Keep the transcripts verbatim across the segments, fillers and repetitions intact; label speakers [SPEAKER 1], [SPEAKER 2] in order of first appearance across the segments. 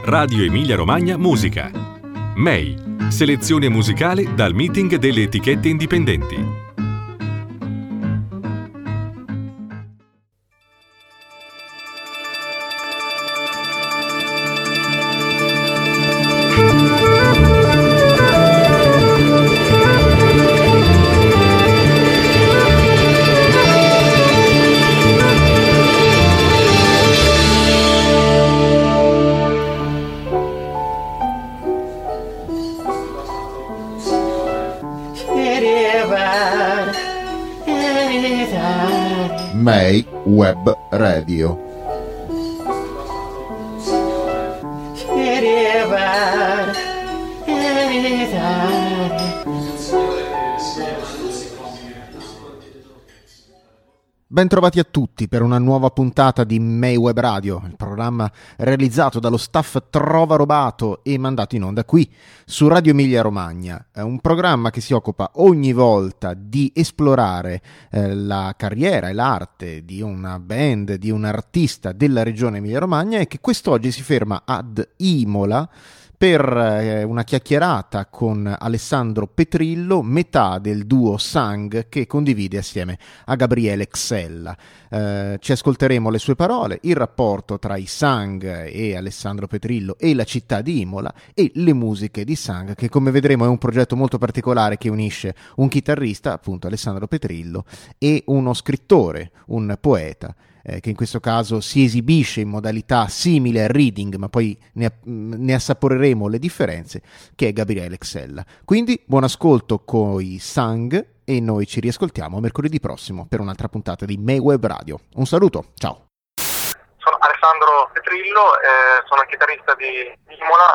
[SPEAKER 1] Radio Emilia Romagna Musica. M E I, selezione musicale dal meeting delle etichette indipendenti.
[SPEAKER 2] M E I Web Radio. Bentrovati a tutti per una nuova puntata di M E I Web Radio, il programma realizzato dallo staff Trova Robato e mandato in onda qui su Radio Emilia Romagna. È un programma che si occupa ogni volta di esplorare eh, la carriera e l'arte di una band, di un artista della regione Emilia Romagna e che quest'oggi si ferma ad Imola per eh, una chiacchierata con Alessandro Petrillo, metà del duo Sang che condivide assieme a Gabriele Xella. Eh, ci ascolteremo le sue parole, il rapporto tra i Sang e Alessandro Petrillo e la città di Imola e le musiche di Sang, che come vedremo è un progetto molto particolare che unisce un chitarrista, appunto Alessandro Petrillo, e uno scrittore, un poeta, Eh, che in questo caso si esibisce in modalità simile al reading, ma poi ne, ne assaporeremo le differenze, che è Gabriele Xella. Quindi buon ascolto coi Sang e noi ci riascoltiamo mercoledì prossimo per un'altra puntata di M E I Web Radio. Un saluto, ciao!
[SPEAKER 3] Sono Alessandro Petrillo, eh, sono chitarrista di Imola,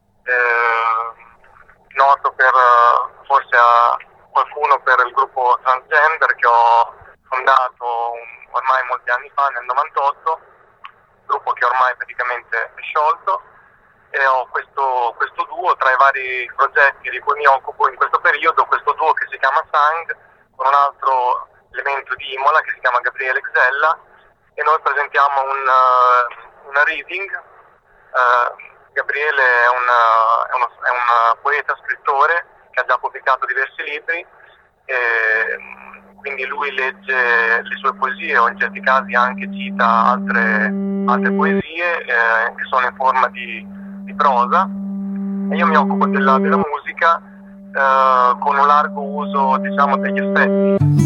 [SPEAKER 3] eh, noto per forse a qualcuno per il gruppo Transgender che ho fondato un ormai molti anni fa, nel novantotto, gruppo che ormai praticamente è sciolto, e ho questo, questo duo tra i vari progetti di cui mi occupo in questo periodo, questo duo che si chiama Sang, con un altro elemento di Imola che si chiama Gabriele Xella, e noi presentiamo un, uh, una reading. Uh, Gabriele è un, uh, è, uno, è un poeta, scrittore, che ha già pubblicato diversi libri, e quindi lui legge le sue poesie o in certi casi anche cita altre, altre poesie eh, che sono in forma di, di prosa, e io mi occupo della, della musica eh, con un largo uso, diciamo, degli effetti.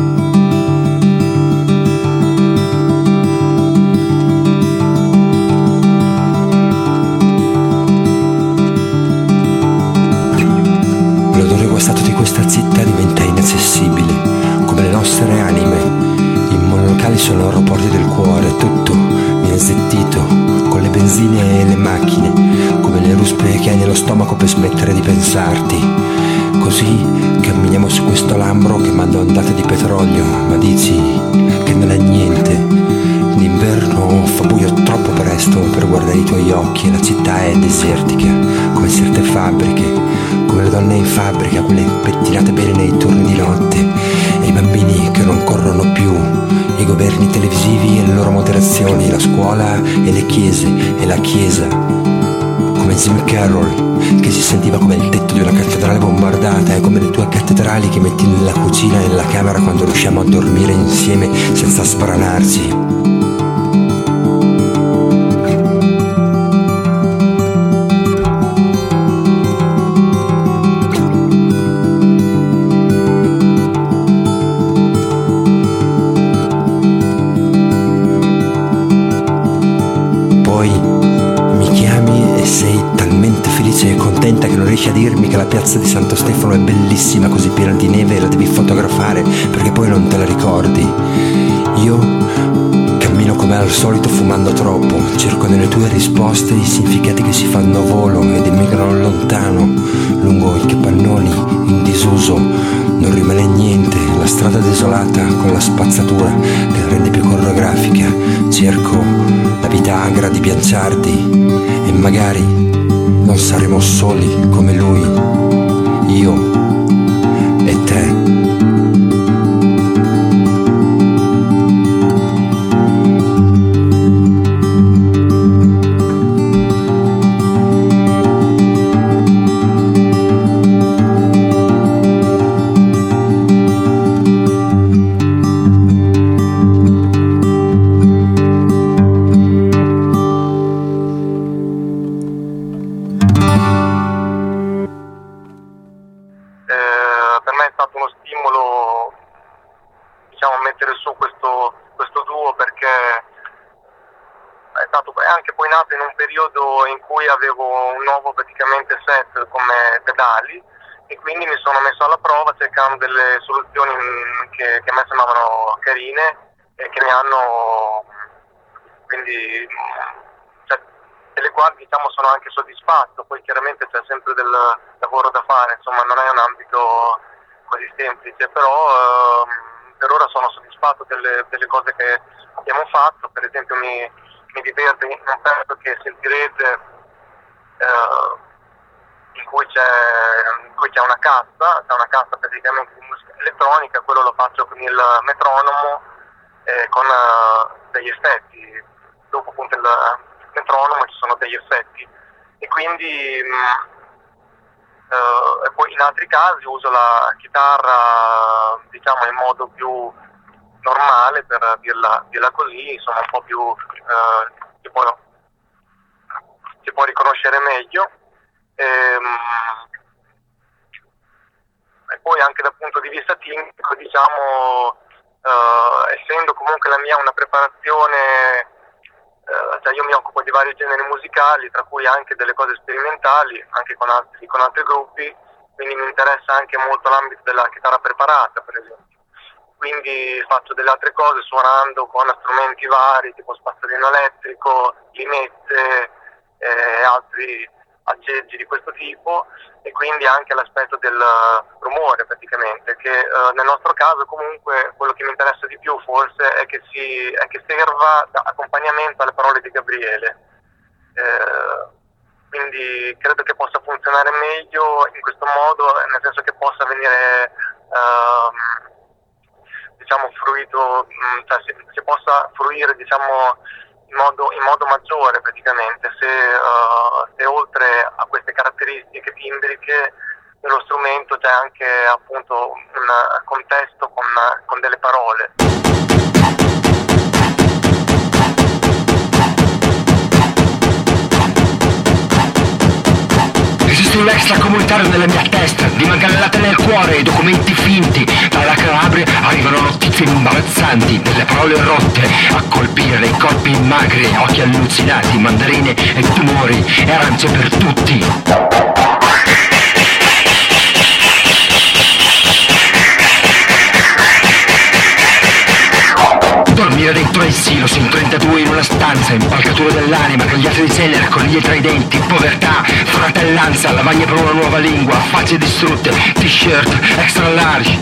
[SPEAKER 4] L'odore guastato di questa città diventa inaccessibile, come le nostre anime. I monolocali sono aeroporti del cuore, tutto viene zittito, con le benzine e le macchine, come le ruspe che hai nello stomaco per smettere di pensarti. Così camminiamo su questo lambro che manda ondate di petrolio, ma dici che non è niente. D'inverno fa buio troppo presto per guardare i tuoi occhi e la città è desertica, come certe fabbriche, come le donne in fabbrica, quelle pettinate bene nei turni di notte, e i bambini che non corrono più, i governi televisivi e le loro moderazioni, la scuola e le chiese e la chiesa, come Jim Carroll che si sentiva come il tetto di una cattedrale bombardata, e come le tue cattedrali che metti nella cucina e nella camera quando riusciamo a dormire insieme senza sbranarci. A dirmi che la piazza di Santo Stefano è bellissima, così piena di neve, e la devi fotografare perché poi non te la ricordi. Io cammino come al solito fumando troppo, cerco nelle tue risposte i significati che si fanno volo ed emigrano lontano, lungo i capannoni in disuso. Non rimane niente, la strada desolata con la spazzatura che la rende più coreografica. Cerco la vita agra di Bianciardi e magari non saremo soli come lui, io e te.
[SPEAKER 3] stato, è anche poi nato in un periodo in cui avevo un nuovo praticamente set come pedali, e quindi mi sono messo alla prova cercando delle soluzioni che, che a me sembravano carine e che mi hanno, quindi, cioè, delle quali diciamo sono anche soddisfatto. Poi chiaramente c'è sempre del lavoro da fare, insomma non è un ambito così semplice, però ehm, per ora sono soddisfatto delle, delle cose che abbiamo fatto. Per esempio mi, mi diverte in un pezzo che sentirete eh, in cui c'è, in cui c'è una cassa, c'è una cassa praticamente di musica elettronica, quello lo faccio con il metronomo e con uh, degli effetti. Dopo appunto il metronomo ci sono degli effetti, e quindi mh, uh, e poi in altri casi uso la chitarra diciamo in modo più normale, per dirla, dirla così, insomma un po' più uh, si può, si può riconoscere meglio. E, e poi anche dal punto di vista tecnico, diciamo, uh, essendo comunque la mia una preparazione, uh, cioè io mi occupo di vari generi musicali, tra cui anche delle cose sperimentali, anche con altri, con altri gruppi, quindi mi interessa anche molto l'ambito della chitarra preparata, per esempio. Quindi faccio delle altre cose suonando con strumenti vari, tipo spazzolino elettrico, limette e altri aggeggi di questo tipo, e quindi anche l'aspetto del rumore praticamente, che eh, nel nostro caso comunque quello che mi interessa di più forse è che, si, è che serva da accompagnamento alle parole di Gabriele, eh, quindi credo che possa funzionare meglio in questo modo, nel senso che possa venire eh, diciamo fruito, cioè si, si possa fruire diciamo In modo, in modo maggiore praticamente, se, uh, se oltre a queste caratteristiche timbriche dello strumento c'è anche appunto un contesto con, con delle parole.
[SPEAKER 4] Esiste un extracomunitario nella mia testa, di magallate nel cuore e documenti finti. Dalla Calabria arrivano notizie imbarazzanti, delle parole rotte a colpire dei corpi magri, occhi allucinati, mandarine e tumori, e arance per tutti. Dormire dentro ai silos in trentadue in una stanza, impalcatura dell'anima, cagliate di seller, coniglie tra i denti, povertà, fratellanza, lavagne per una nuova lingua, facce distrutte, t-shirt extra large.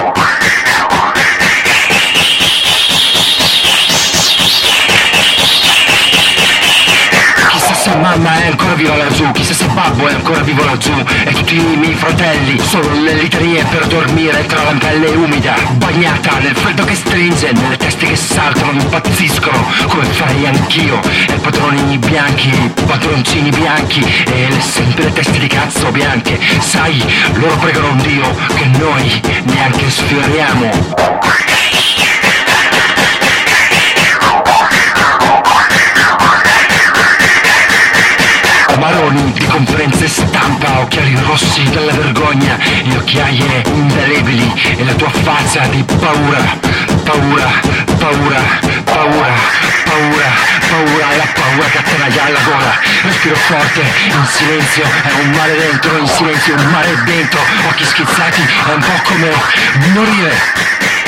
[SPEAKER 4] Se mamma è ancora viva laggiù, chissà se babbo è ancora vivo laggiù, e tutti i miei fratelli sono le litanie per dormire tra la pelle umida, bagnata nel freddo che stringe, nelle teste che saltano, impazziscono come farei anch'io, e padroni bianchi, padroncini bianchi, e le, sempre le teste di cazzo bianche, sai, loro pregano un Dio che noi neanche sfioriamo. Maroni di conferenze stampa, occhiali rossi dalla vergogna e occhiaie indelebili, e la tua faccia di paura, paura, paura, paura, paura, paura, e la paura che attanaglia alla gola. Respiro forte, in silenzio è un mare dentro, in silenzio un mare dentro, occhi schizzati, è un po' come morire.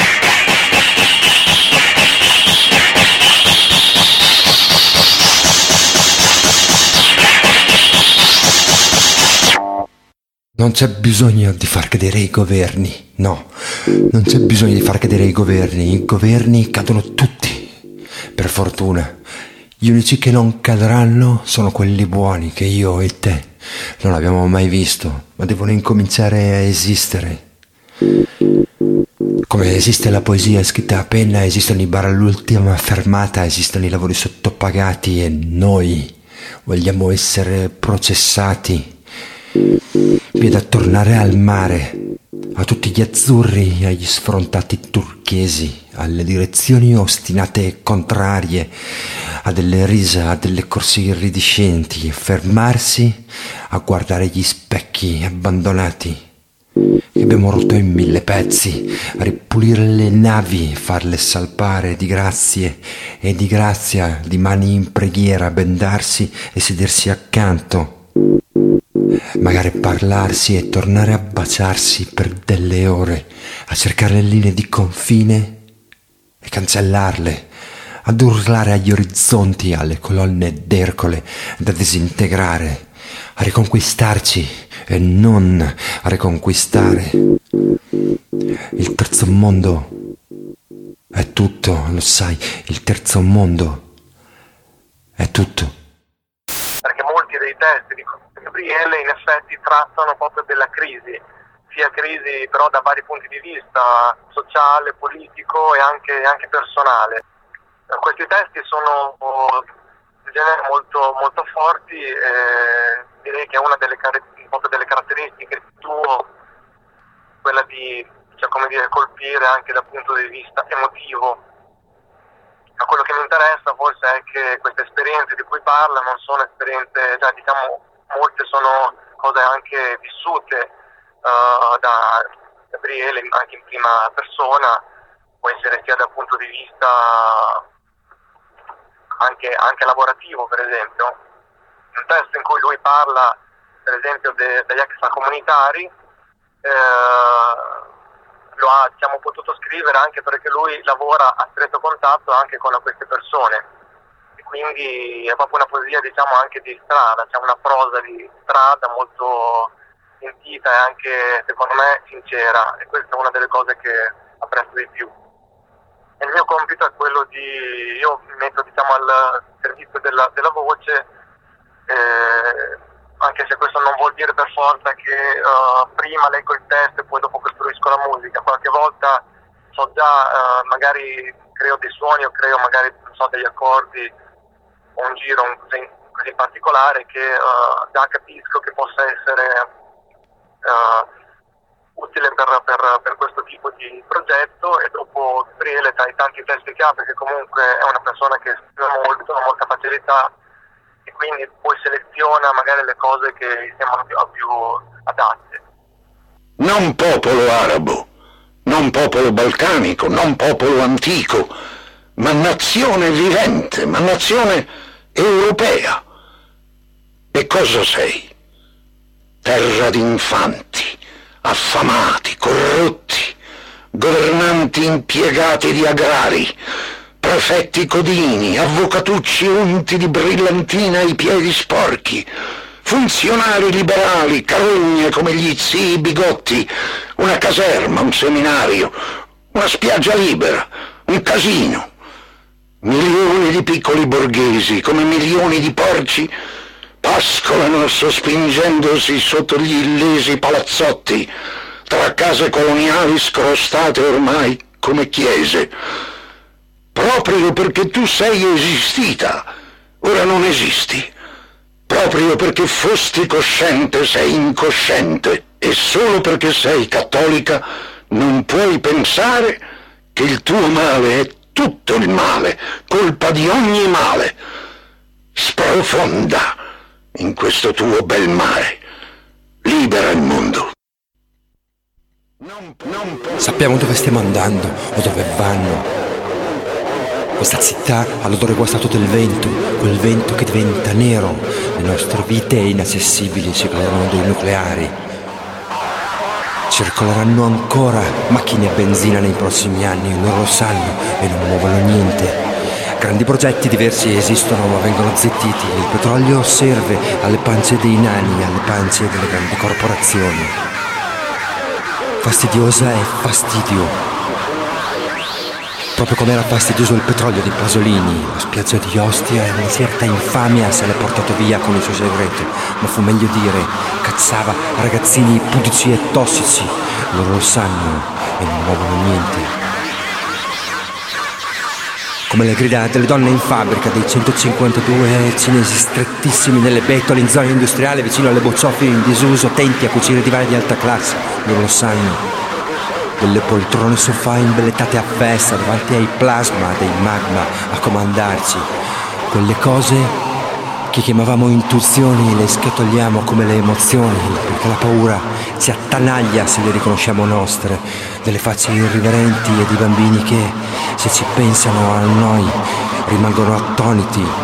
[SPEAKER 4] Non c'è bisogno di far cadere i governi, no, non c'è bisogno di far cadere i governi, i governi cadono tutti, per fortuna. Gli unici che non cadranno sono quelli buoni che io e te non abbiamo mai visto, ma devono incominciare a esistere. Come esiste la poesia scritta a penna, esistono i bar all'ultima fermata, esistono i lavori sottopagati, e noi vogliamo essere processati. Vi è da tornare al mare, a tutti gli azzurri, agli sfrontati turchesi, alle direzioni ostinate e contrarie, a delle risa, a delle corse iridescenti, fermarsi a guardare gli specchi abbandonati. che abbiamo rotto in mille pezzi, a ripulire le navi, farle salpare di grazie e di grazia, di mani in preghiera, bendarsi e sedersi accanto, magari parlarsi e tornare a baciarsi per delle ore, a cercare le linee di confine e cancellarle, ad urlare agli orizzonti, alle colonne d'Ercole da disintegrare, a riconquistarci e non a riconquistare. Il terzo mondo è tutto, lo sai, il terzo mondo è tutto.
[SPEAKER 3] Perché molti dei testi di Gabriele in effetti trattano proprio della crisi, sia crisi però da vari punti di vista, sociale, politico e anche, anche personale. Questi testi sono in genere molto, molto forti e direi che è una delle, proprio delle caratteristiche tuo, quella di, cioè, come dire, colpire anche dal punto di vista emotivo. Ma quello che mi interessa forse è che queste esperienze di cui parla non sono esperienze, cioè diciamo, molte sono cose anche vissute uh, da Gabriele anche in prima persona, può essere sia dal punto di vista anche, anche lavorativo, per esempio. Un testo in cui lui parla, per esempio, de, degli extracomunitari, eh, lo ha, diciamo, potuto scrivere anche perché lui lavora a stretto contatto anche con queste persone, e quindi è proprio una poesia, diciamo, anche di strada, c'è una prosa di strada molto sentita e anche, secondo me, sincera, e questa è una delle cose che apprezzo di più. E il mio compito è quello di, io mi metto, diciamo, al servizio della, della voce, eh, anche se questo non vuol dire per forza che uh, prima leggo il testo e poi dopo costruisco la musica. Qualche volta so già, uh, magari creo dei suoni o creo magari, non so, degli accordi o un giro così, così particolare che uh, già capisco che possa essere uh, utile per, per, per questo tipo di progetto, e dopo Gabriele, tra i tanti testi che ha, perché comunque è una persona che scrive molto, ha molta facilità, e quindi poi seleziona magari le cose che gli sembrano più, più adatte.
[SPEAKER 5] Non popolo arabo, non popolo balcanico, non popolo antico, ma nazione vivente, ma nazione europea. E cosa sei? Terra di infanti, affamati, corrotti, governanti impiegati di agrari, prefetti codini, avvocatucci unti di brillantina ai piedi sporchi, funzionari liberali, carogne come gli zii bigotti, una caserma, un seminario, una spiaggia libera, un casino. Milioni di piccoli borghesi, come milioni di porci, pascolano sospingendosi sotto gli illesi palazzotti, tra case coloniali scrostate ormai come chiese. Proprio perché tu sei esistita, ora non esisti. Proprio perché fosti cosciente, sei incosciente. E solo perché sei cattolica non puoi pensare che il tuo male è tutto il male, colpa di ogni male. Sprofonda in questo tuo bel mare. Libera il mondo.
[SPEAKER 4] Sappiamo dove stiamo andando o dove vanno. Questa città ha l'odore guastato del vento, quel vento che diventa nero. Le nostre vite inaccessibili circoleranno dei nucleari. Circoleranno ancora macchine a benzina nei prossimi anni, loro lo sanno e non muovono niente. Grandi progetti diversi esistono ma vengono zittiti. Il petrolio serve alle pance dei nani, alle pance delle grandi corporazioni. Fastidiosa è fastidio. Proprio come era fastidioso il petrolio di Pasolini, la spiaggia di Ostia e una certa infamia se l'è portato via con il suo segreto, ma fu meglio dire, cazzava ragazzini pudici e tossici, loro lo sanno e non muovono niente. Come le grida delle donne in fabbrica, dei centocinquantadue cinesi strettissimi nelle betole in zona industriale vicino alle bocciofile in disuso, attenti a cucire divani di alta classe, loro lo sanno. Delle poltrone sofà imbellettate a festa davanti ai plasma dei magma a comandarci, quelle cose che chiamavamo intuizioni le scatoliamo come le emozioni, perché la paura ci attanaglia se le riconosciamo nostre, delle facce irriverenti e di bambini che, se ci pensano a noi, rimangono attoniti.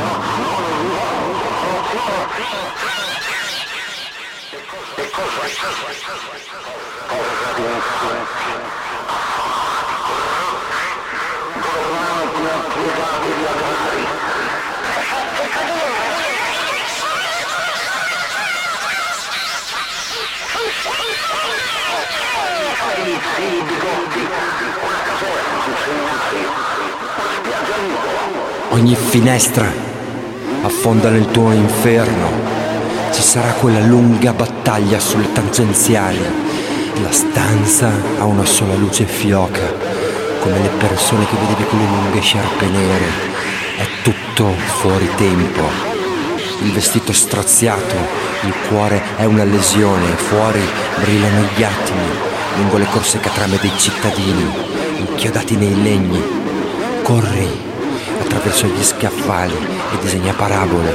[SPEAKER 4] Ogni finestra affonda nel tuo inferno. Ci sarà quella lunga battaglia sulle tangenziali. La stanza ha una sola luce fioca, come le persone che vedevi con le lunghe sciarpe nere. È tutto fuori tempo. Il vestito straziato, il cuore è una lesione. Fuori brillano gli attimi lungo le corse catrame dei cittadini, inchiodati nei legni. Corri attraverso gli scaffali e disegna parabole.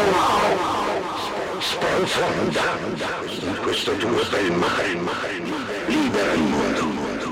[SPEAKER 5] Stanza andando in questo tuo bel mare, libera il mondo.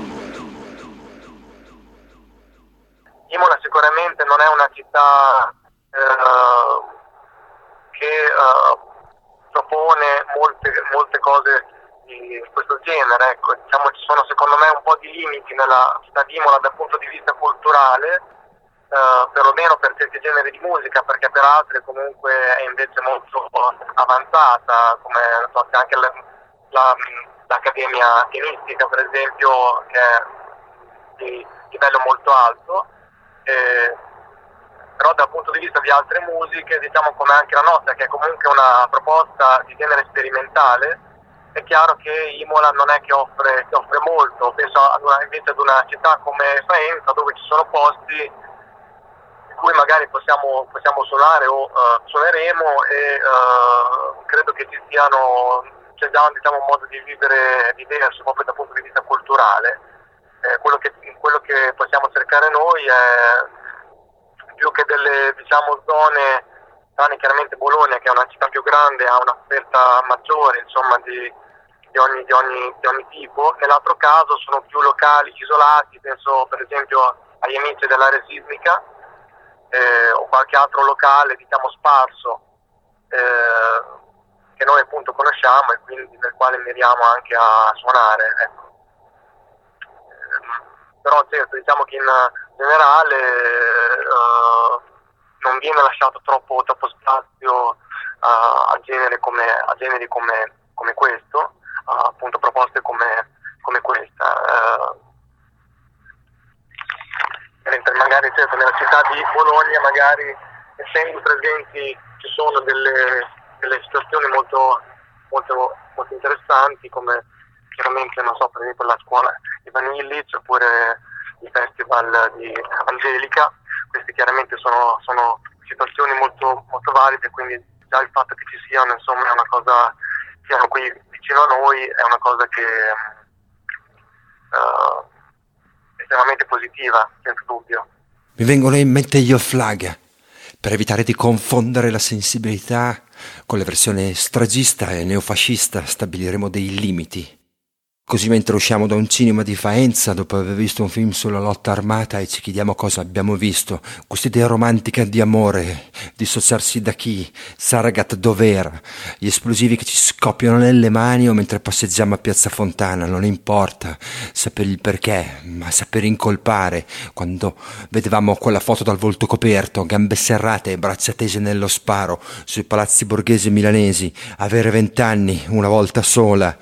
[SPEAKER 3] Imola sicuramente non è una città eh, che eh, propone molte, molte cose di questo genere, ecco. Diciamo, ci sono secondo me un po' di limiti nella città di Imola dal punto di vista culturale. Uh, perlomeno per certi generi di musica, perché per altri comunque è invece molto avanzata, come so, c'è anche la, la, l'Accademia Pianistica per esempio, che è di livello molto alto, eh, però dal punto di vista di altre musiche, diciamo come anche la nostra, che è comunque una proposta di genere sperimentale, è chiaro che Imola non è che offre, che offre molto. Penso ad una, invece ad una città come Faenza, dove ci sono posti cui magari possiamo, possiamo suonare o uh, suoneremo, e uh, credo che ci siano, c'è già, diciamo, un modo di vivere diverso proprio dal punto di vista culturale. Eh, quello, che, quello che possiamo cercare noi è più che delle, diciamo, zone, tranne chiaramente Bologna, che è una città più grande, ha un'offerta maggiore, insomma, di, di, ogni, di, ogni, di ogni tipo. Nell'altro caso sono più locali isolati, penso per esempio agli amici dell'area sismica, Eh, o qualche altro locale, diciamo, sparso, eh, che noi appunto conosciamo e quindi nel quale miriamo anche a suonare, ecco. Eh, però certo, diciamo che in generale eh, non viene lasciato troppo, troppo spazio a, a generi come a generi come, come questo, a, appunto proposte come, come questa. Eh, mentre magari certo nella città di Bologna, magari essendo presenti, ci sono delle, delle situazioni molto, molto, molto interessanti, come chiaramente, non so, per esempio la scuola di Vanillic oppure il festival di Angelica. Queste chiaramente sono, sono situazioni molto, molto valide, quindi già il fatto che ci siano, insomma, è una cosa, siano qui vicino a noi, è una cosa che uh, estremamente positiva, senza dubbio.
[SPEAKER 4] Mi vengono in mente gli Offlag. Per evitare di confondere la sensibilità con la versione stragista e neofascista, stabiliremo dei limiti. Così mentre usciamo da un cinema di Faenza dopo aver visto un film sulla lotta armata e ci chiediamo cosa abbiamo visto, quest'idea romantica di amore, dissociarsi da chi, Saragat dov'era, gli esplosivi che ci scoppiano nelle mani o mentre passeggiamo a Piazza Fontana, non importa sapere il perché, ma sapere incolpare, quando vedevamo quella foto dal volto coperto, gambe serrate e braccia tese nello sparo, sui palazzi borghesi milanesi, avere vent'anni una volta sola.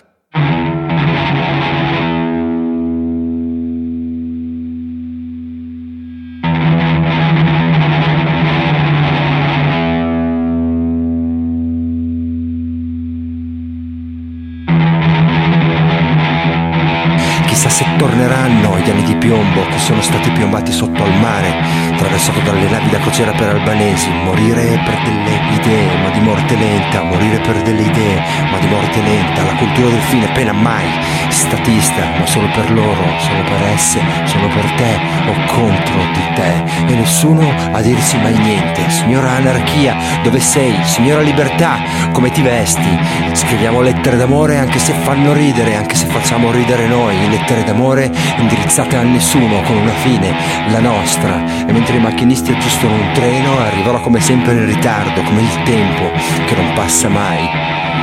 [SPEAKER 4] Se torneranno gli anni di piombo che sono stati piombati sotto al mare, attraversato dalle navi da crociera per albanesi, morire per delle idee, ma di morte morte lenta, morire per delle idee, ma di morte lenta, la cultura del fine pena mai, statista, ma solo per loro, solo per esse, solo per te o contro di te, e nessuno a dirsi mai niente. Signora anarchia, dove sei? Signora libertà, come ti vesti? Scriviamo lettere d'amore anche se fanno ridere, anche se facciamo ridere noi, lettere d'amore indirizzate a nessuno, con una fine, la nostra, e mentre i macchinisti aggiustano un treno arriverò come sempre in ritardo, come il tempo che non passa mai.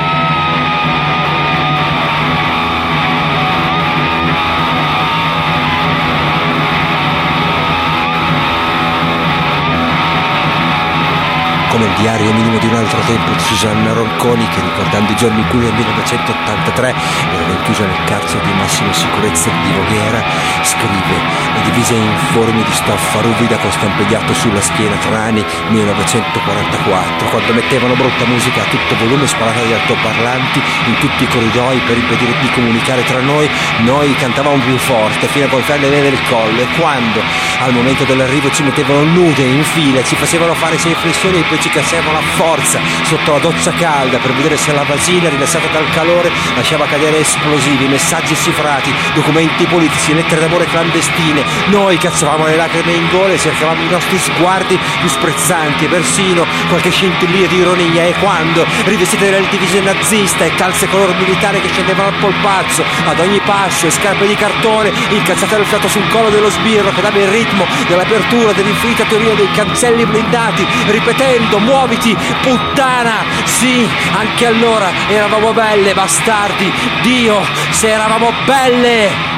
[SPEAKER 4] Come il diario minimo di un altro tempo di Susanna Ronconi, che ricordando i giorni in cui nel millenovecentottantatré era rinchiusa nel carcere di massima sicurezza di Voghera, scrive: la divisa in forme di stoffa ruvida con stampediato sulla schiena tra anni millenovecentoquarantaquattro, quando mettevano brutta musica a tutto volume sparata dagli altoparlanti in tutti i corridoi per impedire di comunicare tra noi, noi cantavamo più forte fino a gonfiare le vene del collo, e quando al momento dell'arrivo ci mettevano nude in fila, ci facevano fare sei flessioni e poi ci cassavano a forza sotto la doccia calda per vedere se la vagina, rilassata dal calore, lasciava cadere esplosivi, messaggi cifrati, documenti politici, lettere d'amore clandestine. Noi cacciavamo le lacrime in gola e cercavamo i nostri sguardi più sprezzanti e persino qualche scintillio di ironia, e quando, rivestite nel divise nazista e calze color militare che scendevano al polpaccio ad ogni passo e scarpe di cartone incalzate al fiato sul collo dello sbirro che dava il ritmo dell'apertura dell'infinita teoria dei cancelli blindati, ripetendo: muoviti puttana. Sì, anche allora eravamo belle, bastardi. Dio, se eravamo belle.